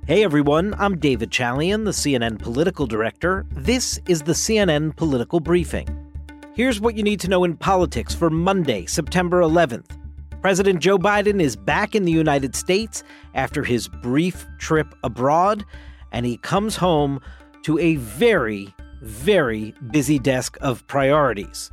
Hey everyone, I'm David Chalian, the CNN political director. This is the CNN Political Briefing. Here's what you need to know in politics for Monday, September 11th. President Joe Biden is back in the United States after his brief trip abroad, and he comes home to a very, very busy desk of priorities.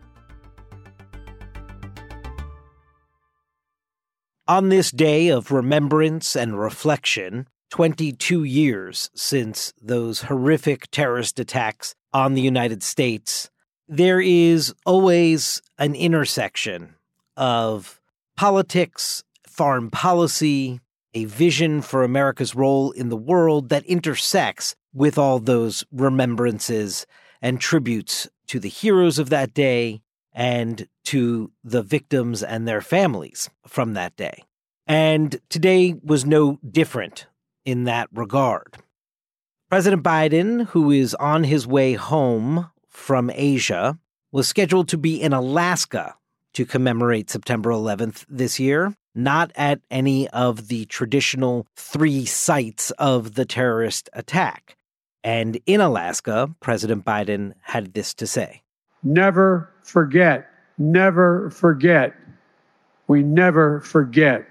On this day of remembrance and reflection, 22 years since those horrific terrorist attacks on the United States, there is always an intersection of politics, foreign policy, a vision for America's role in the world that intersects with all those remembrances and tributes to the heroes of that day and to the victims and their families from that day. And today was no different in that regard. President Biden, who is on his way home from Asia, was scheduled to be in Alaska to commemorate September 11th this year, not at any of the traditional 3 sites of the terrorist attack. And in Alaska, President Biden had this to say. Never forget. Never forget. We never forget.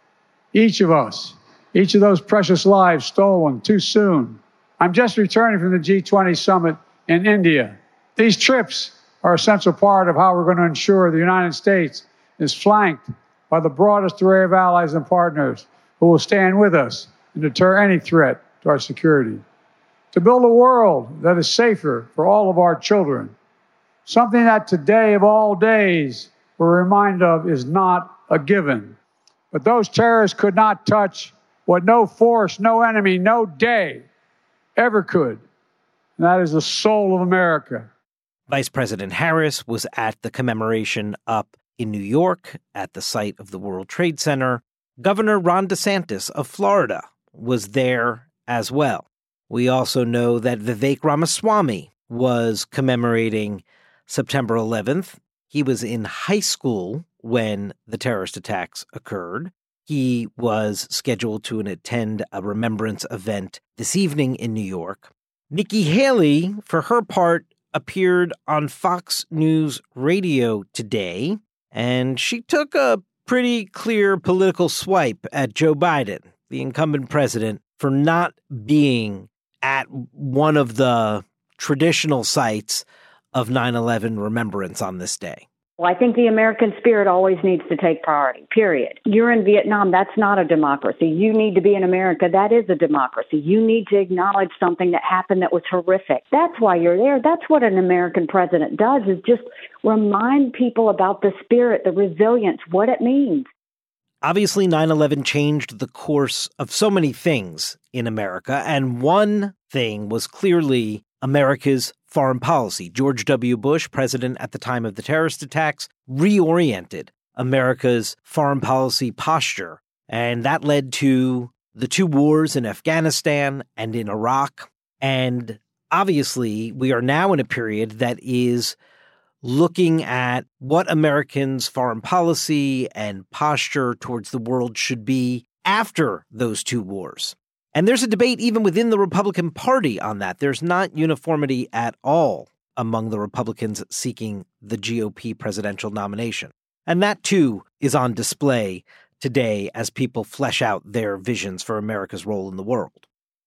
Each of us, each of those precious lives stolen too soon. I'm just returning from the G20 summit in India. These trips are a central part of how we're going to ensure the United States is flanked by the broadest array of allies and partners who will stand with us and deter any threat to our security. To build a world that is safer for all of our children. Something that today of all days we're reminded of is not a given. But those terrorists could not touch what no force, no enemy, no day ever could. And that is the soul of America. Vice President Harris was at the commemoration up in New York at the site of the World Trade Center. Governor Ron DeSantis of Florida was there as well. We also know that Vivek Ramaswamy was commemorating September 11th. He was in high school when the terrorist attacks occurred. He was scheduled to attend a remembrance event this evening in New York. Nikki Haley, for her part, appeared on Fox News Radio today, and she took a pretty clear political swipe at Joe Biden, the incumbent president, for not being at one of the traditional sites of 9/11 remembrance on this day. Well, I think the American spirit always needs to take priority, period. You're in Vietnam. That's not a democracy. You need to be in America. That is a democracy. You need to acknowledge something that happened that was horrific. That's why you're there. That's what an American president does, is just remind people about the spirit, the resilience, what it means. Obviously, 9/11 changed the course of so many things in America, and one thing was clearly America's foreign policy. George W. Bush, president at the time of the terrorist attacks, reoriented America's foreign policy posture, and that led to the 2 wars in Afghanistan and in Iraq. And obviously, we are now in a period that is looking at what Americans' foreign policy and posture towards the world should be after those 2 wars. And there's a debate even within the Republican Party on that. There's not uniformity at all among the Republicans seeking the GOP presidential nomination. And that, too, is on display today as people flesh out their visions for America's role in the world.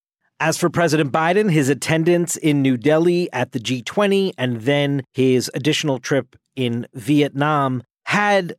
As for President Biden, his attendance in New Delhi at the G20 and then his additional trip in Vietnam had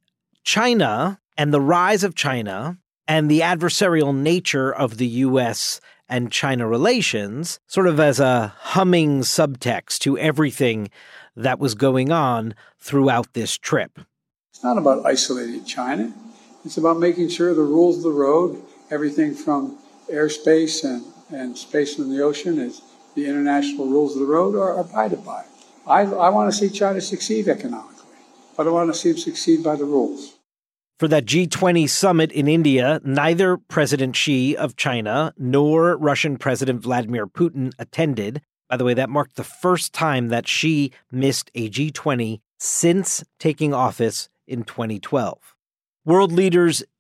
China and the rise of China and the adversarial nature of the U.S. and China relations sort of as a humming subtext to everything that was going on throughout this trip. It's not about isolating China. It's about making sure the rules of the road, everything from airspace and space in the ocean, is the international rules of the road are abided by. I want to see China succeed economically, but I want to see them succeed by the rules. For that G20 summit in India, neither President Xi of China nor Russian President Vladimir Putin attended. By the way, that marked the first time that Xi missed a G20 since taking office in 2012. World leaders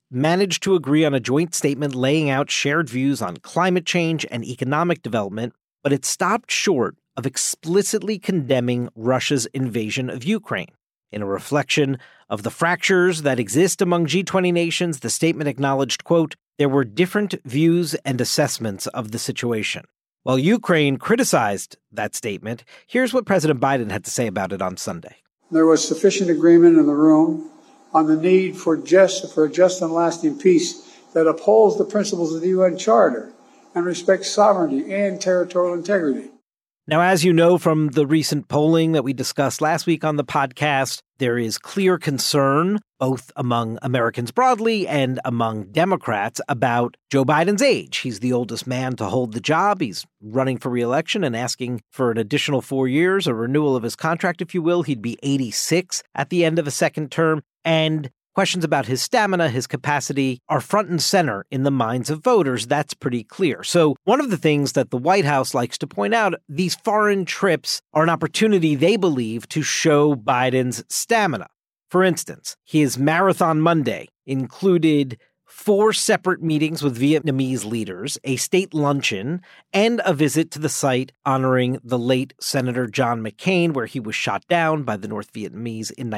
managed to agree on a joint statement laying out shared views on climate change and economic development, but it stopped short of explicitly condemning Russia's invasion of Ukraine. In a reflection of the fractures that exist among G20 nations, the statement acknowledged, quote, there were different views and assessments of the situation. While Ukraine criticized that statement, here's what President Biden had to say about it on Sunday. There was sufficient agreement in the room on the need for a just and lasting peace that upholds the principles of the UN Charter and respects sovereignty and territorial integrity. Now, as you know from the recent polling that we discussed last week on the podcast, there is clear concern, both among Americans broadly and among Democrats, about Joe Biden's age. He's the oldest man to hold the job. He's running for re-election and asking for an additional 4 years, a renewal of his contract, if you will. He'd be 86 at the end of a second term. And questions about his stamina, his capacity, are front and center in the minds of voters. That's pretty clear. So one of the things that the White House likes to point out, these foreign trips are an opportunity, they believe, to show Biden's stamina. For instance, his Marathon Monday included 4 separate meetings with Vietnamese leaders, a state luncheon, and a visit to the site honoring the late Senator John McCain, where he was shot down by the North Vietnamese in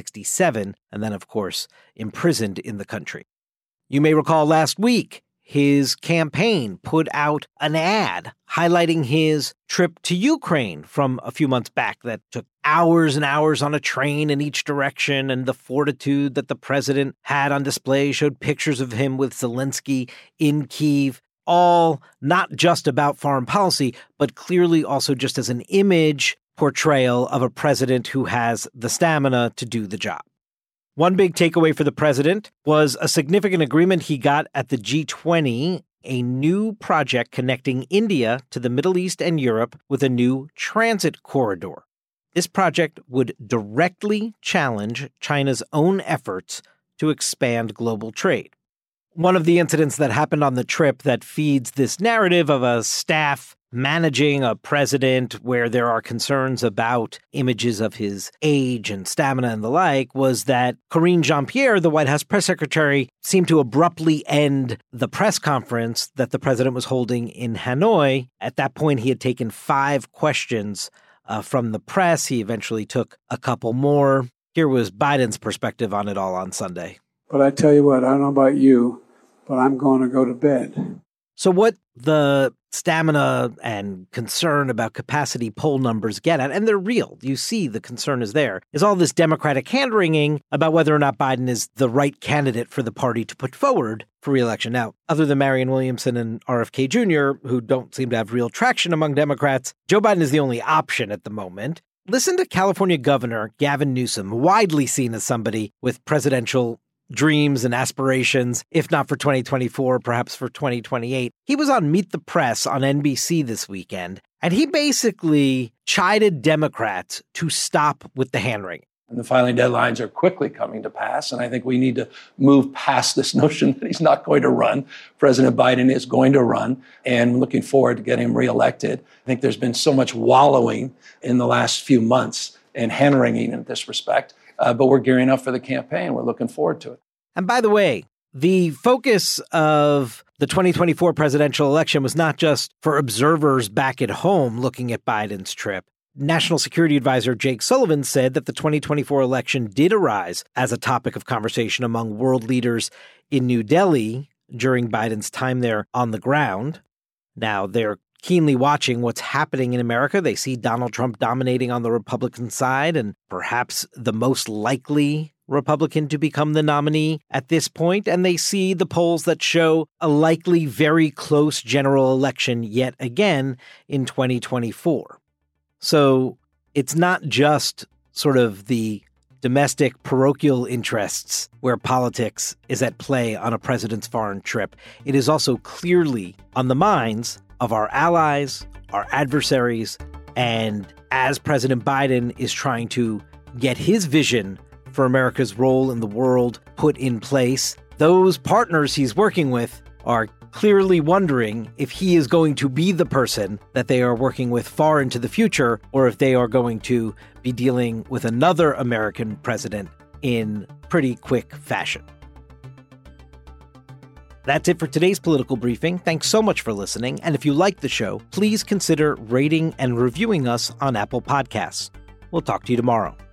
1967, and then, of course, imprisoned in the country. You may recall last week, his campaign put out an ad highlighting his trip to Ukraine from a few months back that took hours and hours on a train in each direction, and the fortitude that the president had on display showed pictures of him with Zelensky in Kyiv, all not just about foreign policy, but clearly also just as an image portrayal of a president who has the stamina to do the job. One big takeaway for the president was a significant agreement he got at the G20, a new project connecting India to the Middle East and Europe with a new transit corridor. This project would directly challenge China's own efforts to expand global trade. One of the incidents that happened on the trip that feeds this narrative of a staff managing a president where there are concerns about images of his age and stamina and the like was that Karine Jean-Pierre, the White House press secretary, seemed to abruptly end the press conference that the president was holding in Hanoi. At that point, he had taken 5 questions from the press. He eventually took a couple more. Here was Biden's perspective on it all on Sunday. But I tell you what, I don't know about you, but I'm going to go to bed. So what the stamina and concern about capacity poll numbers get at, and they're real, you see the concern is there, is all this Democratic hand-wringing about whether or not Biden is the right candidate for the party to put forward for re-election. Now, other than Marianne Williamson and RFK Jr., who don't seem to have real traction among Democrats, Joe Biden is the only option at the moment. Listen to California Governor Gavin Newsom, widely seen as somebody with presidential dreams and aspirations, if not for 2024, perhaps for 2028. He was on Meet the Press on NBC this weekend, and he basically chided Democrats to stop with the hand-wringing. And the filing deadlines are quickly coming to pass, and I think we need to move past this notion that he's not going to run. President Biden is going to run, and I'm looking forward to getting him reelected. I think there's been so much wallowing in the last few months and hand-wringing in this respect. But we're gearing up for the campaign. We're looking forward to it. And by the way, the focus of the 2024 presidential election was not just for observers back at home looking at Biden's trip. National Security Advisor Jake Sullivan said that the 2024 election did arise as a topic of conversation among world leaders in New Delhi during Biden's time there on the ground. Now, they're keenly watching what's happening in America. They see Donald Trump dominating on the Republican side and perhaps the most likely Republican to become the nominee at this point. And they see the polls that show a likely very close general election yet again in 2024. So it's not just sort of the domestic parochial interests where politics is at play on a president's foreign trip. It is also clearly on the minds of our allies, our adversaries, and as President Biden is trying to get his vision for America's role in the world put in place, those partners he's working with are clearly wondering if he is going to be the person that they are working with far into the future, or if they are going to be dealing with another American president in pretty quick fashion. That's it for today's Political Briefing. Thanks so much for listening. And if you like the show, please consider rating and reviewing us on Apple Podcasts. We'll talk to you tomorrow.